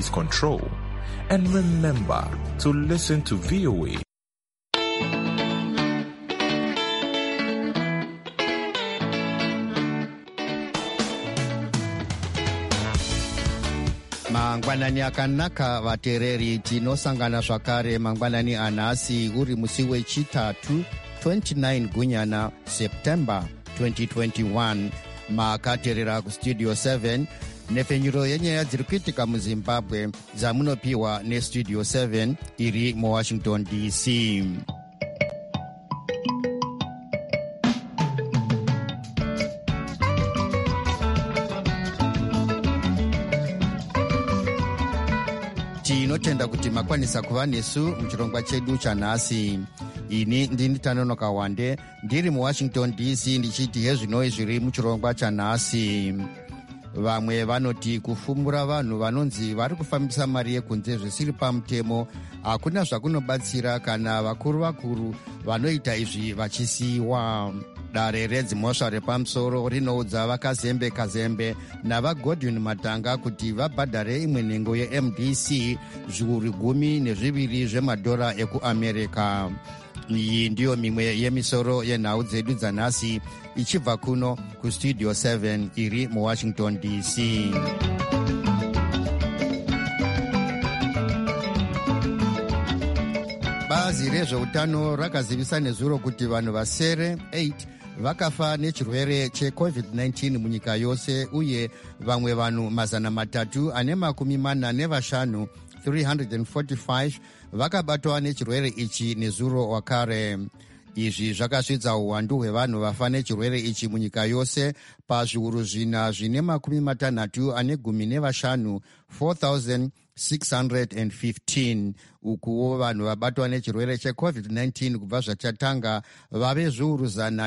seize control. And remember to listen to VOA. Mangwanani akanaka vateereri, tinosangana zvakare mangwanani anhasi uri musi wechitatu 29 gunyana September 2021. Makateerera kustudio 7 nepfenyuro yenyaya dziri kuitika muZimbabwe dzamunopiwa nestudio 7 iri muWashington DC. Tinotenda kuti makwanisa kuva nesu muchirongwa chedu chanhasi. Ini ndini Tanonoka Wande ndiri muWashington DC ndichiti hezvinoi zviri muchirongwa chanhasi. Vamwe vanoti kufumura vanhu vanonzi vari kufambisa mari yekunze zvisiri pamutemo hakuna zvakunobatsira kana vakuru vanoita izvi vachisiyiwa. Dare redzimhosva repamusoro rinoudza vakazembe navaGordon Matanga kuti vabhadhare imwe nhengo yeMDC zviuru 12 zvemadhora ekuAmerica. Iyi ndiyo mimwe yemisoro yenhau dzedu dzanhasi ichibva kuno kustudio 7 iri muWashington DC. Bazi rezveutano rakazivisa nezuro kuti vanhu vasere 8 vakafa nechirwere cheCovid-19 munyika yose, uye vamwe vanhu 345 345 vakabatwa nechirwere ichi nezuro wakare. Izvi zvakasvidza uwandu hwevanhu vafa nechirwere ichi munyika yose pazviuru 465 4,615. Ukuwo vanhu vabatwa nechirwere cheCovid-19 kubva zvachatanga vave zviuru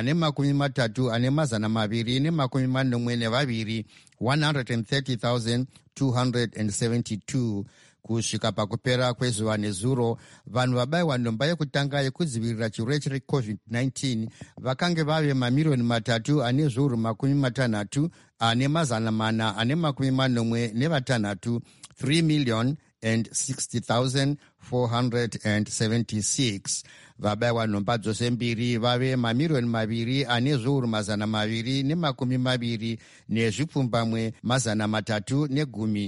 130,242 130,272. Kusvika pakupera kwezuva nezuro, vanhu vabayiwa nhomba yekutanga yekudzivirira chirwere cheCovid-19 vakange vave mamiliyoni 3,446,476, 3,060,476. Vabayiwa nhomba dzose mbiri vave mamiliyoni 2,220,020 nezvipfumbamwe 310,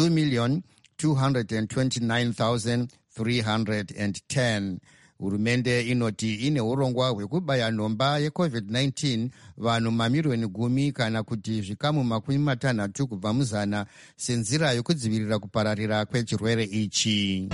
2,229,310. Hurumende inoti ine urongwa hwekubaya nhomba yeCovid-19 vanhu mamiliyoni 10 kana kuti zvikamu 60 kubva muzana senzira yokudzivirira kupararira kwechirwere ichi.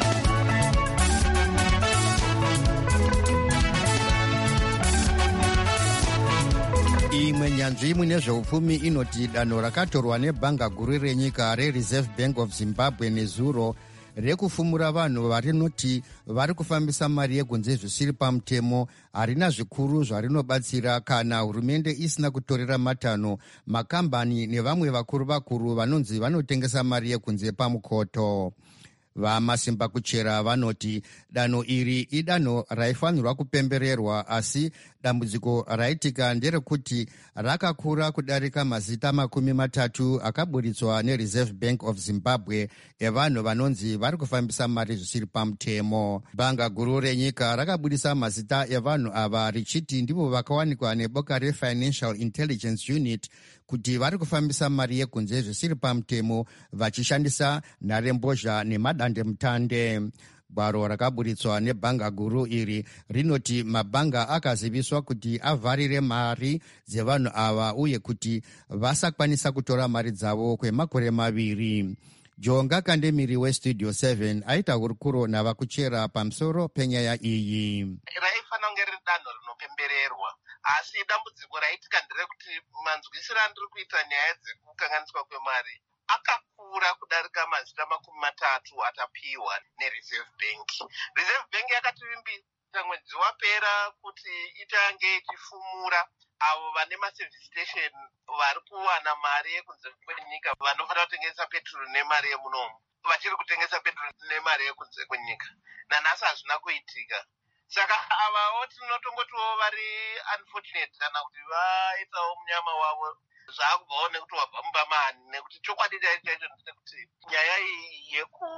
Imwe nyanzvi mune zveupfumi inoti danho rakatorwa nebhanga guru renyika reReserve Bank of Zimbabwe nezuro rekufumura vanhu varinoti vari kufambisa mari yekunze zvisiri pamutemo harina zvikuru zvarinobatsira kana hurumende isina kutorera matanho makambani nevamwe vakuru vanonzi vanotengesa mari yekunze pamukoto. Vamasimba kuchera vanoti danho iri idanho raifanirwa kupembererwa, asi dambudziko raitika nderekuti rakakura kudarika mazita 30 akaburitswa neReserve Bank of Zimbabwe evanhu vanonzi vari kufambisa mari zvisiri pamutemo. Bhanga guru renyika rakabudisa mazita evanhu ava richiti ndivo vakawanikwa neboka reFinancial Intelligence Unit kuti vari kufambisa mari yekunze zvisiri pamutemo vachishandisa nharembozha nemadandemutande. Gwaro rakaburitswa nebhanga guru iri rinoti mabhanga akaziviswa kuti avharire mari dzevanhu ava uye kuti vasakwanisa kutora mari dzavo kwemakore 2. Jonga Kandemiri westudio 7 aita hurukuro navakuchera pamusoro penyaya iyi. Raifana kunge riri danho rinopembererwa, asi dambudziko raitika nderekuti manzwisiro andiri kuita nyaya dzekukanganiswa kwemari akakura kudarika mazita 30 atapiwa neReserve Bank. Reserve Bank yakativimbisa mwedzi wapera kuti itange ichifumura avo vane maservice station vari kuwana mari yekunze kwenyika vanofanira kutengesa petrol nemari yemunomu vachiri kutengesa petrol nemari yekunze kwenyika. Nanhasi hazvina kuitika. Saka avawo tinotongotiwo vari unfortunate kana kuti vaitawo munyama wavo zvakubvawo nekuti wabva mubamani, nekuti chokwadi chaicho ndechekuti nyaya iyi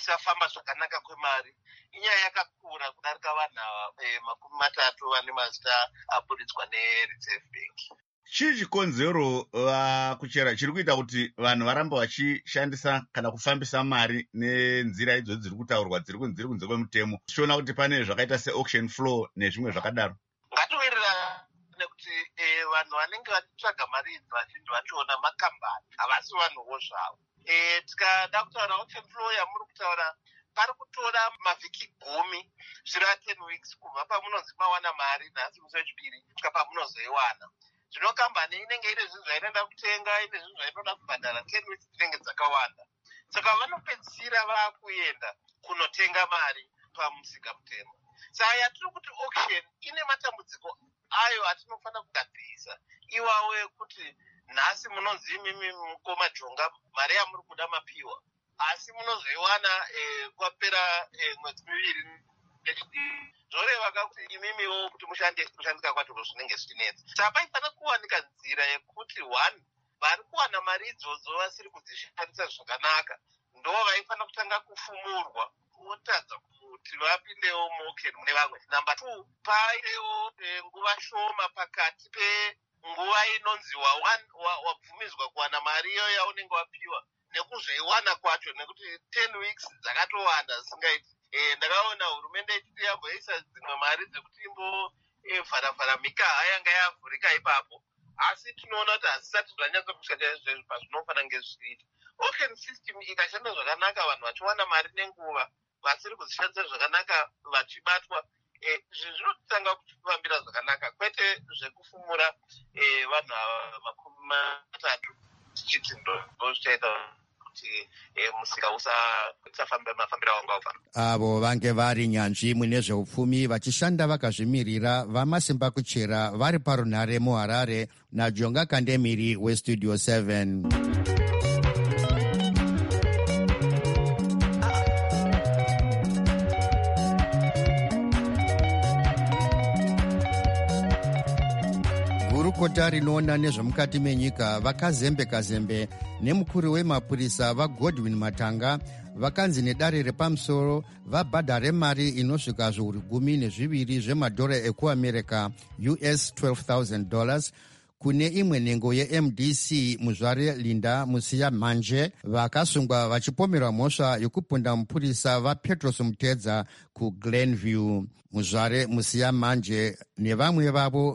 kusafamba zvakanaka kwemari inyaya yakakura kudarika vanhu ava 30 vane mazita aburitswa nereserve bank. Chii chikonzero kuchera chiri kuita kuti vanhu varamba vachishandisa kana kufambisa mari nenzira idzo dziri kutaurwa dziri kunze kwemutemo, tichiona kuti pane zvakaita seauction floor nezvimwe zvakadaro? Ngatiwirirana nekuti vanhu vanenge vachitsvaga mari idzi vazhinji vachiona makambani, havasi vanhuwo zvavo. Tikada kutaura auction floor yamuri kutaura, pari kutora mavhiki 10 zvira 10 weeks kubva pamunonzi mawana mari nhasi musi wechipiri kusvika pamunozoiwana. Zvino kambani inenge ine zvinhu zvainoda kutenga, ine zvinhu zvainoda kubhadhara 10 weeks dzinenge dzakawanda. Saka vanopedzisira vakuenda kunotenga mari pamusika mutemo. Saka yatiri kuti auction ine matambudziko ayo atinofanira kugadzirisa. Iwawo ekuti nhasi munonzi imimi mukomajonga mari yamuri kuda mapiwa, asi munozoiwana kwapera mwedzi 2 zvoreva kuti imimiwo kuti kushandika kwacho zvinenge zvichinetsa. Saka paifanira kuwanika nzira yekuti 1 vari kuwana mari idzodzo vasiri kudzishandisa zvakanaka ndo vaifanira kutanga kufumurwa kutadza kuti vapindewo muauction mune vamwe. Number 2, pairewo nguva shoma pakati penguva inonzi wabvumidzwa kuwana mari iyo yaunenge wapiwa nekuzoiwana kwacho, nekuti 10 weeks dzakatowanda zisingaiti. Ndakaona hurumende ichiti yamboisa dzimwe mari dzekuti imbovharavhara mikaha yanga yavhurika ipapo, asi tinoona kuti hazvisati zvanyatsa kushandisa izvezvo pazvinofanira ngezviita. Auction system ikashanda zvakanaka, vanhu vachiwana mari nenguva, vasiri kuzishandisa zvakanaka vachibatwa, zvinotanga kufambira zvakanaka, kwete zvekufumura vanhu ava 30 tichiti ndo zvichaita kuti musika usafamba mafambiro awanga ufamba. Avo vange vari nyanzvi mune zveupfumi vachishanda vakazvimirira vamasimba kuchera vari parunhare muHarare naJonga Kandemiri weStudio 7. Gurukota rinoona nezvemukati menyika vakazembe nemukuru wemapurisa vaGodwin Matanga vakanzi nedare repamusoro vabhadhare mari inosvika zviuru 12 zvemadhora ekuamerica US $12,000 kune imwe nhengo yeMDC muzvare Linda Musiya Manje vakasungwa vachipomerwa mhosva yokupunda mupurisa vaPetros Mutedza kuGlenview. Muzvare Musiya Manje nevamwe vavo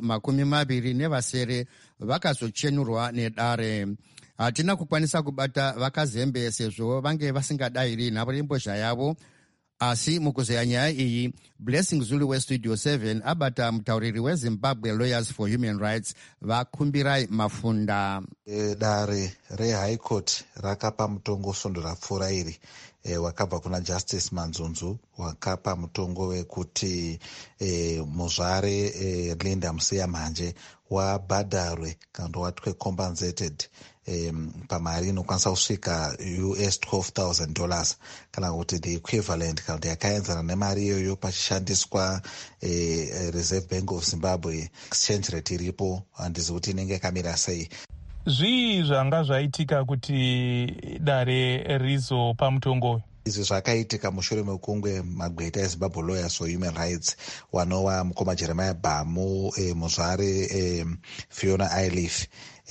20 vakazochenurwa nedare. Hatina kukwanisa kubata vakazembe sezvo vange vasingadayiri nhavorimbozha yavo, asi mukuzeya nyaya iyi Blessing Zulu weStudio 7 abata mutauriri weZimbabwe Lawyers for Human Rights vakumbirai Mafunda. Dare reHigh Court rakapa mutongo svondo rapfuura iri wakabva kuna Justice Manzunzu, wakapa mutongo wekuti muzvare Linda Musiya Manje wabhadharwe kana watwe compensated pamari inokwanisa kusvika US $12,000 kana kuti the equivalent kana kuti yakaenzana nemari iyoyo pachishandiswa Reserve Bank of Zimbabwe exchange rate iripo. Handizi kuti inenge yakamira sei. Zvii zvanga zvaitika kuti dare rizopa mutongo? Izvi zvakaitika mushure mekungwe magweta eZimbabwe Lawyers for Human Rights wanova mukoma Jeremiah Bhamu, muzvare Fiona Eilif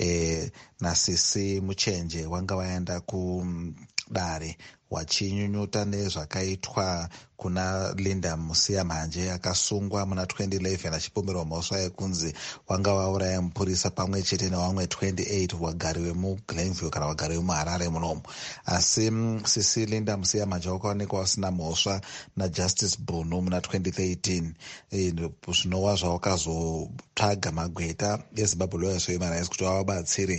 naSisi Muchenje wanga waenda kudare wachinyunyuta nezvakaitwa kuna Linda Musiya Manje akasungwa muna 2011 achipomerwa mhosva yekunzi wanga wauraya mupurisa pamwe chete nevamwe 28 wagari wemuGlenview kana wagari wemuHarare munomu. Asi Sisi Linda Musiya Manje wakaonekwa usina mhosva naJustice Bunu muna 2013. Zvinova zvawakazotsvaga magweta eZimbabwe Lawyers for Human Rights kuti wavabatsire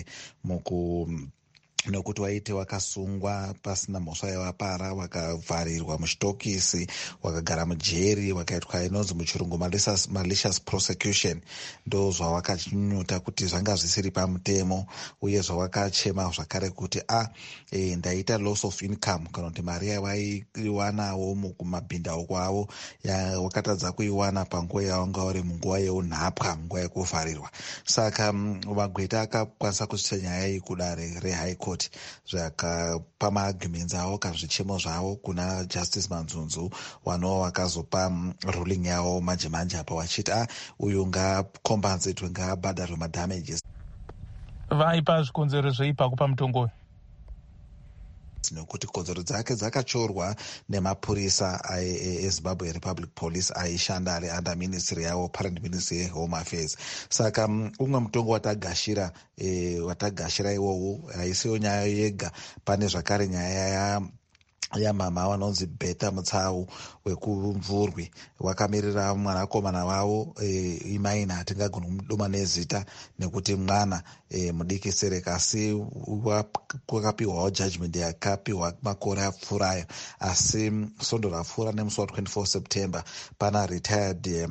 nokuti waite wakasungwa pasina mhosva yawapara, wakavharirwa muchitokisi, wakagara mujeri, wakaitwa inonzi muchirungu malicious prosecution. Ndo zvawakanyuta kuti zvanga zvisiri pamutemo, uye zvawakachema zvakare kuti ndaita loss of income kana kuti mari yawaiwanawo mukumabhindauko avo wakatadza kuiwana panguva yawanga uri munguva yeunhapwa, nguva yekuvharirwa. Saka magweta akakwanisa kusvitsa nyaya iyi kudare reHigh Court court zvakapa maarguments avo kana zvichemo zvavo kuna Justice Manzunzu wanova wakazopa ruling yavo manje manje apa wachiti uyu ngaakombenzetwe ngaabhadharwe madamages. Vaipa zvikonzero zveipa kupa mutongoyo nekuti kodzero dzake dzakatorwa nemapurisa eZimbabwe Republic Police aishanda ari under ministry yavo, parent ministry yeHome Affairs. Saka umwe mutongo watagashira iwowo haisiyo nyaya yega, pane zvakare nyaya yamama vanonzi Beta Mutsau wekumvurwi wakamirira mwanakomana wavo imaina hatingagoni kumudoma nezita nekuti mwana mudiki Sereka, asi kwakapiwawo judgment yakapiwa makore apfuurayo, asi sondo rapfuura nemusi wa24 September pana retired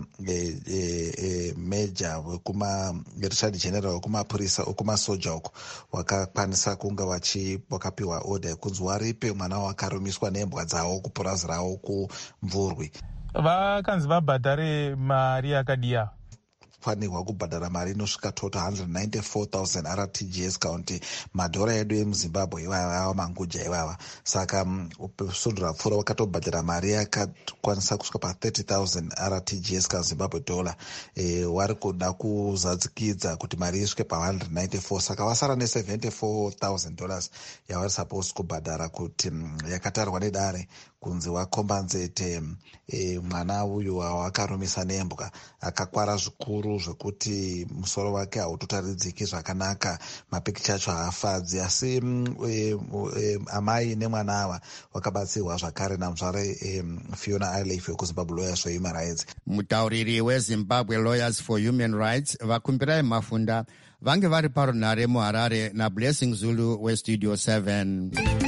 major retired general wekumapurisa okumasoja uko wakakwanisa kunge wakapiwa order yekunzi waripe mwana wakarumiswa nembwa dzawo kupurazi rawo kumvurwi. Vakanzi vabhadhare mari yakadiya fanirwa kubhadhara mari inosvika total 194,000 RTGS kaunti madhora edu emuZimbabwe ivava manguja ivava. Saka sondo rapfuura wakatobhadhara mari yakakwanisa kusvika pa30,000 RTGS kaZimbabwe dollar. Wari kuda kuzadzikidza kuti mari isvike pa194, saka vasara ne$74,000 yavari supposed kubhadhara kuti yakatarwa nedare kunzi wakombanzete mwana uyu wakarumisa nembwa akakwara zvikuru zvekuti musoro wake hautotaridziki zvakanaka, mapikicha acho haafadzi, asi amai nemwana ava wakabatsirwa zvakare namudzvare Fiona Ailey wekuZimbabwe Lawyers for Human Rights. Mutauriri weZimbabwe Lawyers for Human Rights vakumbirai Mafunda vange vari parunhare muHarare naBlessing Zulu weStudio 7.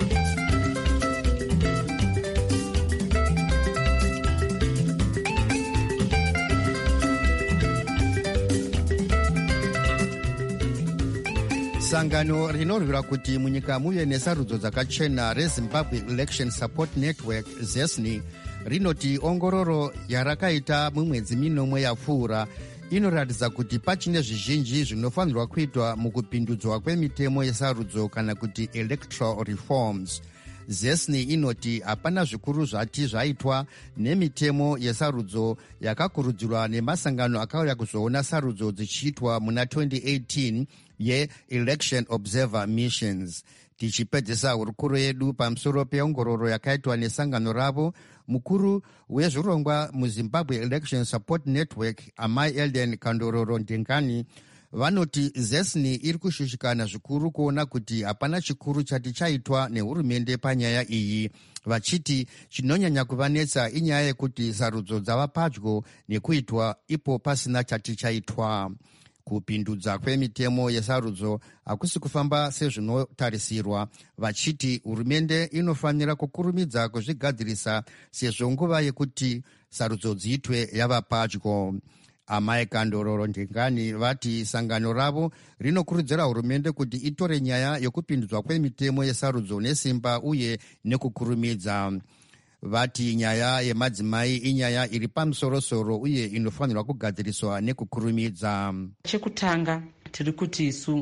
Sangano rinorwira kuti munyika muve nesarudzo dzakachena reZimbabwe Election Support Network ZESNI rinoti ongororo yarakaita mumwedzi minomwe yapfuura inoratidza kuti pachine zvizhinji zvinofanirwa kuitwa mukupindudzwa kwemitemo yesarudzo kana kuti electoral reforms. ZESNI inoti hapana zvikuru zvati zvaitwa nemitemo yesarudzo yakakurudzirwa nemasangano akauya kuzoona sarudzo dzichiitwa muna 2018 ye-Election Observer Missions. Tichipedzisa hurukuro yedu pamusoro peongororo yakaitwa nesangano ravo, mukuru wezvirongwa muZimbabwe Election Support Network Amai Elden Kandororo Ndengani vanoti ZESNI iri kushushikana zvikuru kuona kuti hapana chikuru chati chaitwa nehurumende panyaya iyi, vachiti chinonyanya kuvanetsa inyaya yekuti sarudzo dzava padyo nekuitwa ipo pasina chati chaitwa. Kupindudza kwemitemo yesarudzo hakusi kufamba sezvinotarisirwa, vachiti hurumende inofanira kukurumidza kuzvigadzirisa sezvo nguva yekuti sarudzo dziitwe yava padyo. Amai Kandororo Ndengani vati sangano ravo rinokurudzira hurumende kuti itore nyaya yokupindudzwa kwemitemo yesarudzo nesimba uye nekukurumidza. Vati nyaya yemadzimai inyaya iri pamusorosoro uye inofanirwa kugadziriswa nekukurumidza. Chekutanga tiri kuti isu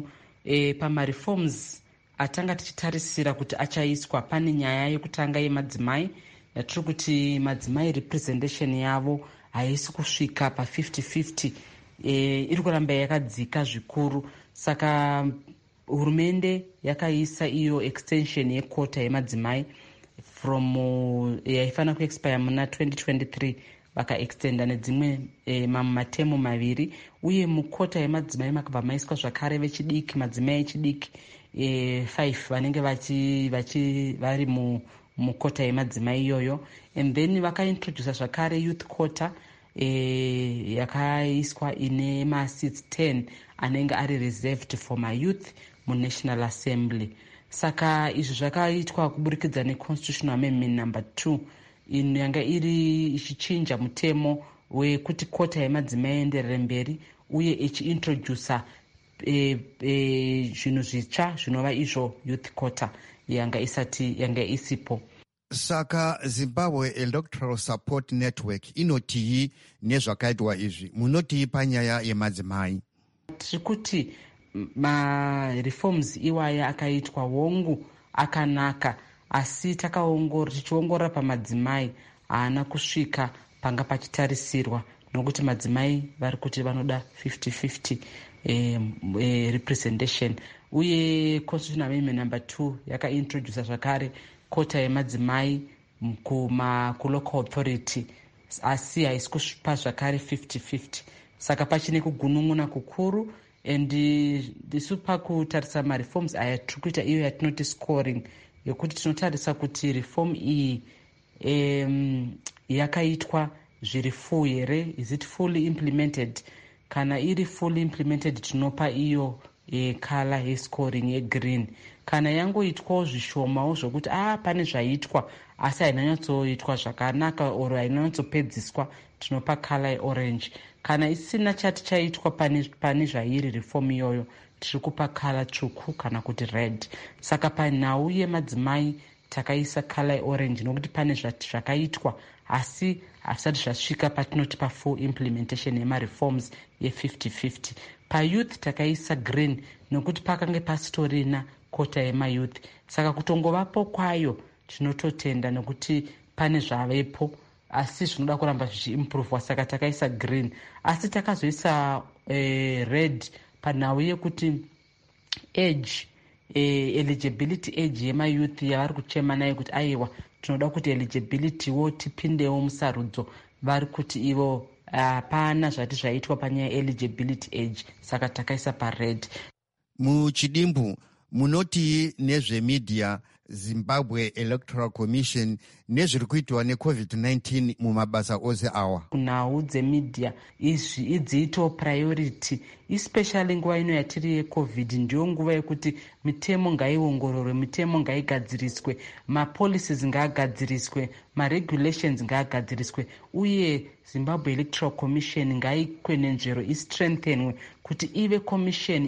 pamareforms atanga tichitarisira kuti achaiswa, pane nyaya yekutanga yemadzimai yatiri kuti madzimai representation yavo haisi kusvika pa50-50, iri kuramba yakadzika zvikuru. Saka hurumende yakaisa iyo extension yekota yemadzimai from yaifanira kuexpire muna 2023 vakaextenda nedzimwe matemo maviri, uye mukota yemadzimai makabva maiswa zvakare vechidiki, madzimai echidiki 5 vanenge vari mukota yemadzimai iyoyo. And then vakaintrodusa zvakare youth quota yakaiswa ine maseats 10 anenge ari reserved for mayouth muNational Assembly. Saka izvi zvakaitwa kuburikidza neconstitutional amendment number 2 yanga iri ichichinja mutemo wekuti kota yemadzimai enderere mberi, uye ichiintrodusa zvinhu zvitsva zvinova izvo youth quota yanga isipo. Saka Zimbabwe Electoral Support Network inotii nezvakaitwa izvi? Munotii panyaya yemadzimai? Tiri kuti mareforms iwaya akaitwa wongu akanaka, asi tichiongorora pamadzimai haana kusvika panga pachitarisirwa, nokuti madzimai vari kuti vanoda 50-50 representation. Uye constitution amendment number 2 yakaintrodusa zvakare kota yemadzimai kulocal authority, asi haisi kusvipa zvakare 50-50. Saka pachine kugunun'una kukuru, and ndisu pakutarisa mareforms aya tiri kuita iyo yatinoti scoring, yekuti tinotarisa kuti reform iyi yakaitwa zviri full here, is it fully implemented. Kana iri fully implemented tinopa iyo kala yescoring yegreen. Kana yangoitwawo zvishomawo zvokuti pane zvaitwa asi hainanyatsoitwa zvakanaka or hainanyatsopedziswa, tinopa kala yeorange. Kana isina chati chaitwa pane zvairi reform iyoyo, tiri kupa kala tsvuku kana kuti red. Saka panhau yemadzimai takaisa kala yeorange, nokuti pane zvakaitwa asi hazvisati zvasvika patinoti pafull implementation yemareforms ye50-50. Payouth takaisa green, nokuti pakange pasitorina kota yemayouth. Saka kutongovapo kwayo tinototenda, nokuti pane zvavepo asi zvinoda kuramba zvichiimprovwa, saka takaisa green. Asi takazoisa red panhau yekuti age, eligibility age yemayouth yavari kuchema nayo kuti aiwa tinoda kuti eligibility wo tipindewo musarudzo, vari kuti ivo hapana zvati zvaitwa panyaya eligibility age, saka takaisa pared. Muchidimbu munoti nezvemedia, Zimbabwe Electoral Commission nezviri kuitwa neCovid-19 mumabasa ose awa. Nhau dzemedia izvi idziito priority, especially nguva ino yatiri yeCovid. Ndiyo nguva yekuti mitemo ngaiongororwe, mitemo ngaigadziriswe, mapolicies ngaagadziriswe, maregulations ngaagadziriswe, uye Zimbabwe Electoral Commission ngaikwenenzvero istrengthenwe kuti ive commission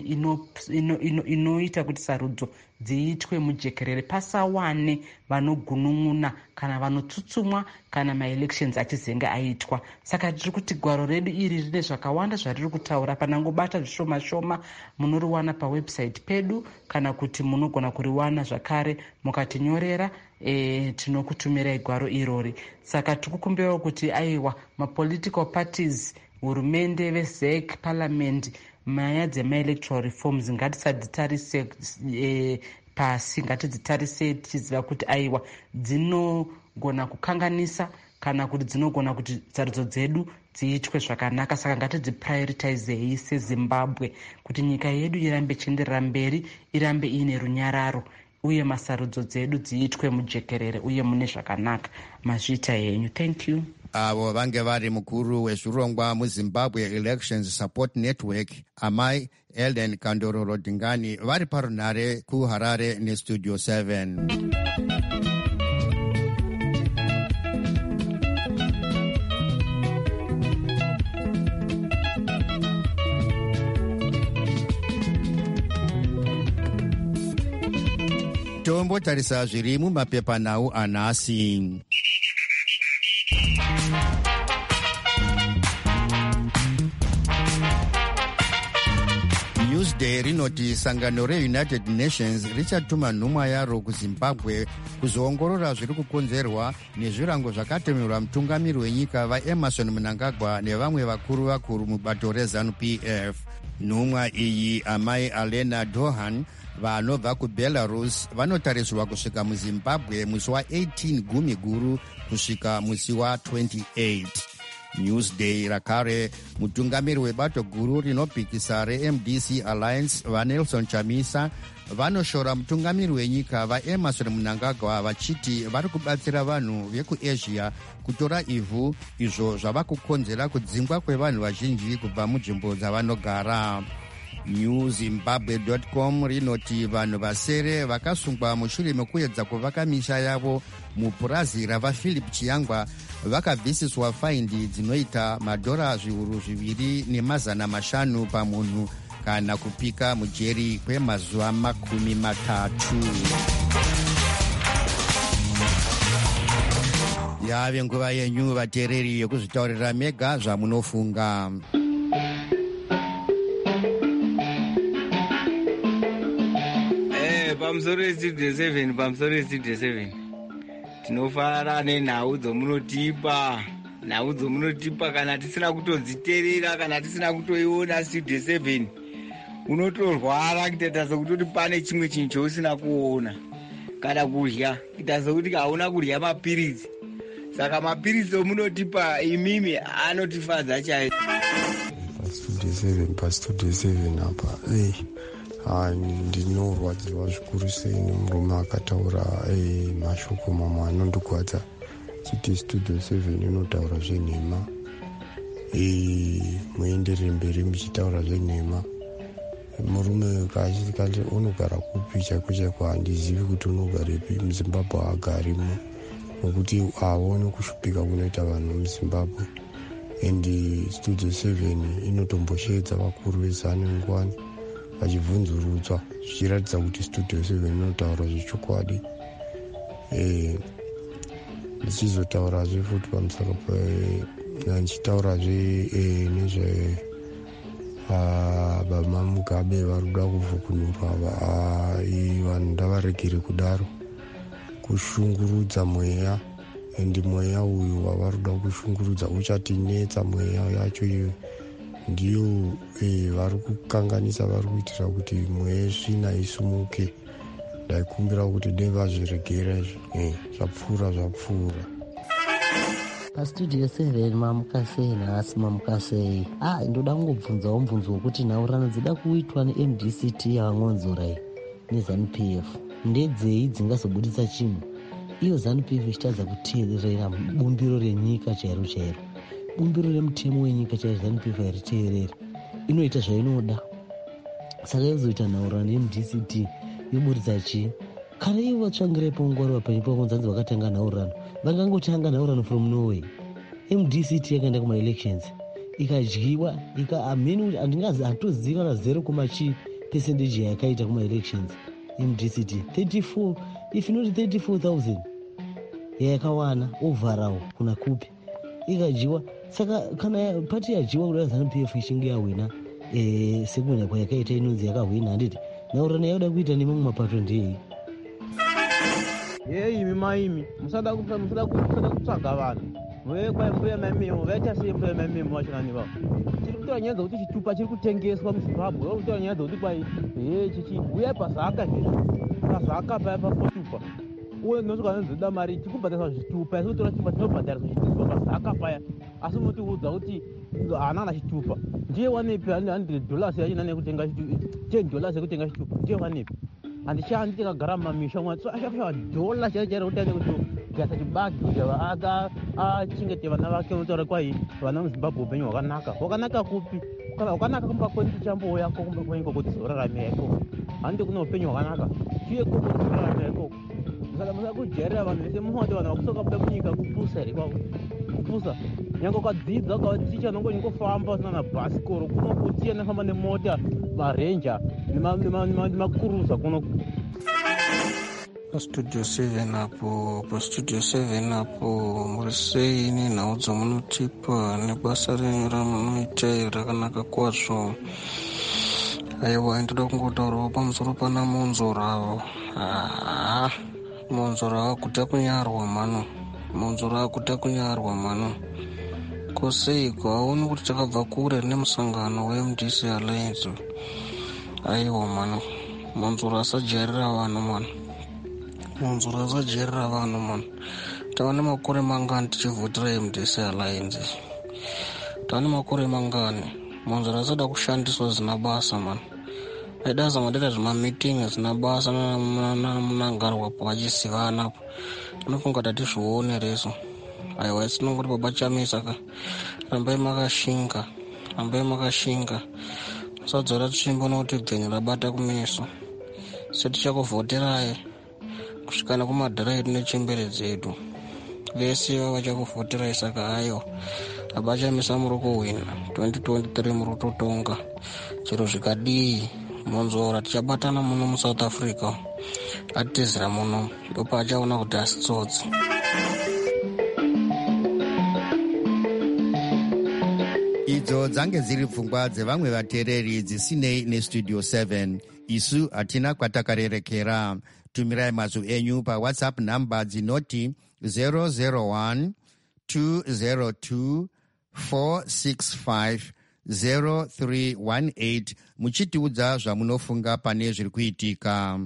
inoita kuti sarudzo dziitwe mujekerere, pasawane vanogunun'una kana vanotsutsumwa kana maelections achizenge aitwa. Saka tiri kuti gwaro redu iri rine zvakawanda zvariri kutaura. Panangobata zvishoma shoma munoriwana pawebsite pedu, kana kuti munogona kuriwana zvakare mukatinyorera, tinokutumirai gwaro irori. Saka tikukumbirawo kuti aiwa mapolitical parties, hurumende, vezec, parliament, maya dzemaelectoral reforms ngatisadzitarise pasi, ngatidzitarise tichiziva kuti aiwa dzinogona kukanganisa kana kuti dzinogona kuti sarudzo dzedu dziitwe zvakanaka. Saka ngatidziprioritizei seZimbabwe kuti nyika yedu irambe ichienderera mberi, irambe iine runyararo, uye masarudzo dzedu dziitwe mujekerere uye mune zvakanaka. Mazviita henyu. Thank you. Avo vange vari mukuru wezvirongwa muZimbabwe Elections Support Network, amai Ellen Kandororo Dingani, vari parunhare kuHarare neStudio 7. Tombotarisa zviri mumapepanhau anhasi. Newsday rinoti sangano reUnited Nations richatuma nhumwa yaro kuZimbabwe kuzoongorora zviri kukonzerwa nezvirango zvakatemerwa mutungamiri wenyika vaEmmerson Mnangagwa nevamwe vakuru mubato reZANU-PF. Nhumwa iyi amai Alena Dohan vanobva kuBelarus vanotarisirwa kusvika muZimbabwe musi wa18 Gumiguru kusvika musi wa28. Newsday rakare mutungamiri webato guru rinopikisa reMDC Alliance vaNelson Chamisa vanoshora mutungamiri wenyika vaEmmerson Mnangagwa vachiti vari kubatsira vanhu vekuAsia kutora ivhu izvo zvava kukonzera kudzingwa kwevanhu vazhinji kubva munzvimbo dzavanogara. NewZimbabwe.com rinoti vanhu vasere vakasungwa mushure mekuedza kuvaka misha yavo mupurazi ravaPhilip Chiyangwa vakabvisiswa faindi dzinoita $2,250 pamunhu kana kupika mujeri kwemazuva 30. Yave nguva yenyu vateereri yekuzvitaurira mega zvamunofunga. pamusoro westudio 7 tinofanana nenhau dzomunotipa kana tisina kutodziteerera kana tisina kutoiona studio 7 unotorwara kutoita sokutoti pane chimwe chinhu chousina kuona kana kudya kuita sokuti hauna kudya mapiritsi. Saka mapiritsi omunotipa imimi anotifadza chaizvo. Pastudio 7 apa ndinorwadziwa zvikuru sei nemurume akataura mashoko mamwe anondikwadza chiti studio 7 inotaura zvenhema, muenderere mberi muchitaura zvenhema. Murume kachiti unogara kupi chaiko handizivi kuti unogarepi. muZimbabwe agarimo nokuti haone kushupika kunoita vanhu muZimbabwe. And studio 7 inotomboshedza vakuru vezanu ngwani vachibvunzurudzwa zvichiratidza kuti studio 7 inotaura zvechokwadi. Ndichizotaurazve futi pamusoro ndichitaurazve nezve baba Mugabe vari kuda kuvhukunurwa. Vanhu ndavaregere kudaro kushungurudza mweya, and mweya uyu wavari kuda kushungurudza uchatinetsa. Mweya yacho iyo ndiyo vari kukanganisa, vari kuitira kuti mweya svina isumuke. Ndaikumbira kuti dai vazviregera izvo, zvapfuura. Pastudio 7 mamuka sei nhasi mamuka sei? Ndoda kungobvunzawo mubvunzo wekuti nhaurano dzida kuitwa neMDCT yavangonzora iyi neZANU-PF ndedzei dzingazobudisa chinhu? Iyo ZANU-PF ichitadza kuteerera bumbiro renyika chairo, bumbiro remutemo wenyika chairo. ZANU-PF hariteereri, inoita zvainoda. Saka yozoita nhaurano neMDCT yoburitsa chii? Kana ivo vatsvangirepo ngwari vapenyu pavo nzanzi vakatanga nhaurano, vangangotanga nhaurano from Norway. MDCT yakaenda kuma-elections ikadyiwa, handitoziva na 0.chi% yakaita kuma-elections. MDCT 34, if not 34,000 yakawana ovharawo kuna kupi ikadyiwa. Saka kana pati yadyiwa kudai ZANU-PF ichinge yawina sekunja kwayakaita inonzi yakahwina, handiti nhaurano yakuda kuita nemamwe mapato ndeyei? Imi maimi musada kutsvaga vanhu vekwai mbuya mamimo vaita sei mbuya mamimo vachonani vavo. Tiri kutora nyaya dzokuti chitupa chiri kutengeswa muZimbabwe, vari kutora nyaya dzokuti kwai uyai pazaka paya pachitupa uye nosvika nozoda mari tikubhadhariswa zvitupa, isi kutora chitupa tinobhadhariswa zvitupa pazaka paya, asi munotiudza kuti haana chitupa. Ndiye wanepi $100 yachinane kutenga $10 yekutenga chitupa? Ndiye wanepi? Handishandi takagara mumamisha mwatso ashafisha $1 chairo kuti aende kugasa chibagi kuti achengete vana vake. Unotaura kwai vana muZimbabwe upenyu hwakanaka kupi? Kana hwakanaka kumba kwenyu tichambouya kumba kwenyu kuti zoraramira ikoko, handi kuna upenyu hwakanaka tiye koko zoraramira ikoko. Saka musakujairira vanhu vese munoati vanhu vakusoka kuda kunyika kupusa here kwavo kupusa. Nyange ukadzidza ukaticha nongofamba usina na bhasikoro kunokuti anofamba nemota marenja nemakuruza kuno. Pastudio 7 apo muri sei nenhau dzamunotipa nebasa renyu ramunoita rakanaka kwazvo. Aiwa, ndoda kungotaurawo pamusoro pana Monzoravo. Monzoravo akuta kunyarwa mano. Koseiko haoni kuti takabva kure nemusangano weMDC Alliance? Aiwa mano, Monzoro asajairira vanhu mano. Tava nemakore mangani tichivhotera MDC Alliance? Tava nemakore mangani? Monzoro asada kushandiswa zina basa mano. Aida zamadaita zvimamiting zina basa namunangarwapo vachisivana po. Anofunga kuti hatizvione reso. Aiwa, isinongoti baba Chamisa rambai makashinga. Musadzora tsvimbo nokuti dzenyu rabata kumeso. Setichakuvhoterai kusvika nekumadhiraidi nechembere dzedu. Vese vachakuvhoterai, saka aiwa baba Chamisa muri kuhwina 2023 muri kutotonga. Chero zvikadii Monzora tichabatana muno muSouth Africa, atizira muno ndopa achaona kuti asitsotsi. Idzo dzange dziri pfungwa dzevamwe vateereri dzisinei nestudio 7. isu hatina kwatakarerekera. Tumirai mazwi enyu paWhatsApp namba dzinoti 001 202 465 0318 muchitiudza zvamunofunga pane zviri kuitika.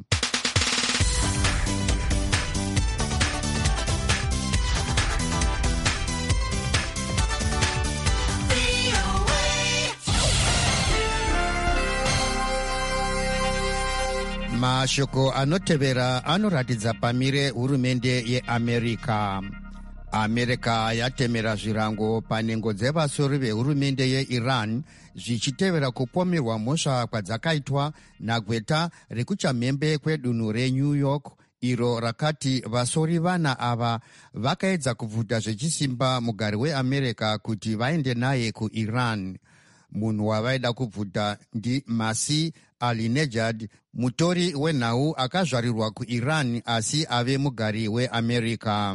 Mashoko anotevera anoratidza pamire hurumende yeAmerica. America yatemera zvirango panhengo dzevasori vehurumende yeIran zvichitevera kupomerwa mhosva kwadzakaitwa nagweta rekuchamhembe kwedunhu reNew York iro rakati vasori vana ava vakaedza kubvuta zvechisimba mugari weAmerica kuti vaende naye kuIran. Munhu wavaida kubvuta ndiMasih Alinejad, mutori wenhau akazvarirwa kuIran asi ave mugari weAmerica.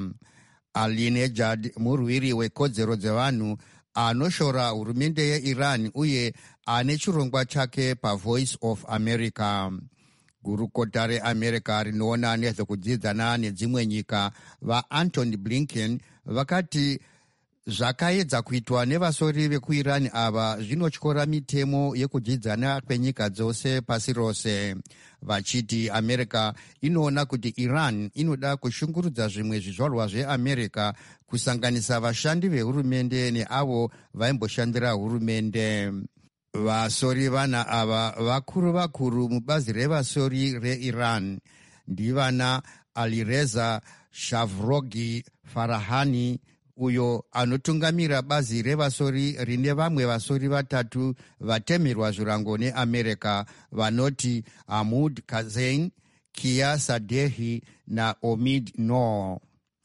Alinejad murwiri wekodzero dzevanhu anoshora hurumende yeIran uye ane chirongwa chake paVoice of America. Gurukota reAmerica rinoona nezvekudzidzana nedzimwe nyika vaAntony Blinken vakati zvakaedza kuitwa nevasori vekuIran ava zvinotyora mitemo yekudzidzana kwenyika dzose pasi rose, vachiti America inoona kuti Iran inoda kushungurudza zvimwe zvizvarwa zveAmerica kusanganisa vashandi vehurumende neavo vaimboshandira hurumende. Vasori vana ava vakuru mubazi revasori reIran ndivana Alireza Shavrogi Farahani, uyo anotungamira bazi revasori rine vamwe vasori vatatu vatemerwa zvirango neAmerica vanoti Ahmad Kazein, Kia Sadehi naOmid Noor.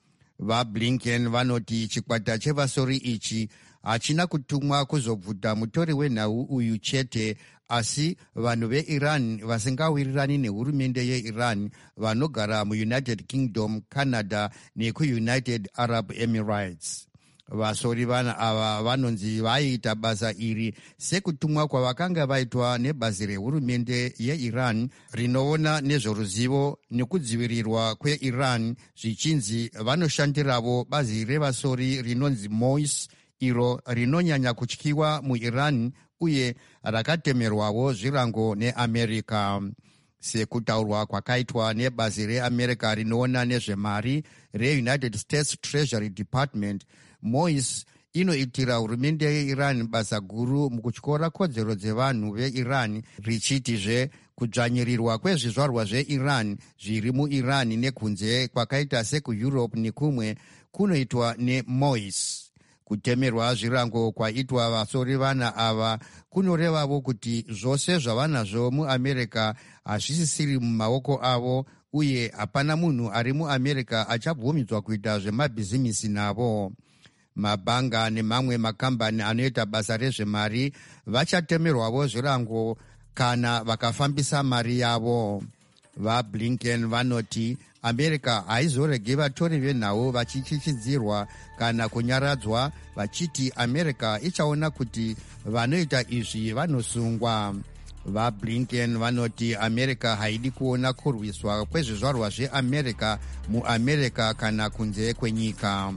VaBlinken vanoti chikwata chevasori ichi hachina kutumwa kuzobvuta mutori wenhau uyu chete, asi vanhu veIran vasingawirirani nehurumende yeIran vanogara muUnited Kingdom, Canada nekuUnited Arab Emirates. Vasori vana ava vanonzi vaiita basa iri sekutumwa kwavakanga vaitwa nebazi rehurumende yeIran rinoona nezvoruzivo nekudzivirirwa kweIran zvichinzi vanoshandiravo bazi revasori rinonzi MOIS, iro rinonyanya kutyiwa muIran uye rakatemerwawo zvirango neAmerica. Sekutaurwa kwakaitwa nebazi reAmerica rinoona nezvemari reUnited States Treasury Department, MOIS inoitira hurumende yeIran basa guru mukutyora kodzero dzevanhu veIran, richitizve kudzvanyirirwa kwezvizvarwa zveIran zviri muIran nekunze kwakaita sekuEurope nekumwe kunoitwa neMOIS. Kutemerwa zvirango kwaitwa vasori vana ava kunorevavo kuti zvose zvavanazvo muAmerica hazvisisiri mumaoko avo uye hapana munhu ari muAmerica achabvumidzwa kuita zvemabhizimisi navo. Mabhanga nemamwe makambani anoita basa rezvemari vachatemerwavo zvirango kana vakafambisa mari yavo. VaBlinken vanoti America haizoregi vatori venhau vachichichidzirwa kana kunyaradzwa, vachiti America ichaona kuti vanoita izvi vanosungwa. VaBlinken vanoti America haidi kuona kurwiswa kwezvizvarwa zveAmerica muAmerica kana kunze kwenyika.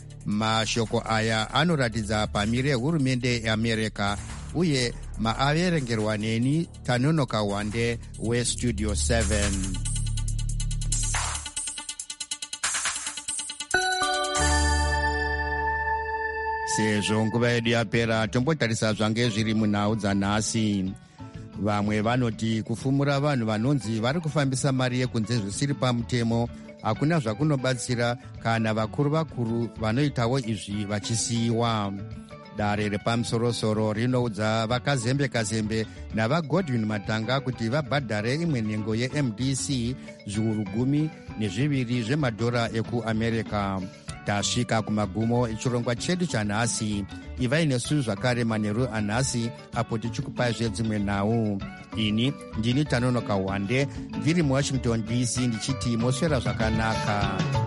Mashoko aya anoratidza pamire hurumende yeAmerica uye maaverengerwa neni Tanonoka Wande weStudio 7. Sezvo nguva yedu yapera, tombotarisa zvange zviri munhau dzanhasi. Vamwe vanoti kufumura vanhu vanonzi vari kufambisa mari yekunze zvisiri pamutemo hakuna zvakunobatsira kana vakuru vanoitawo izvi vachisiyiwa. Dare repamusorosoro rinoudza vakazembe-kazembe navaGodwin Matanga kuti vabhadhare imwe nhengo yeMDC zviuru 12 zvemadhora ekuAmerica. Tasvika kumagumo echirongwa chedu chanhasi. Ivai nesu zvakare manheru anhasi apo tichikupai zvedzimwe nhau. Ini ndini Tanonoka Wande ndiri muWashington DC ndichiti moswera zvakanaka.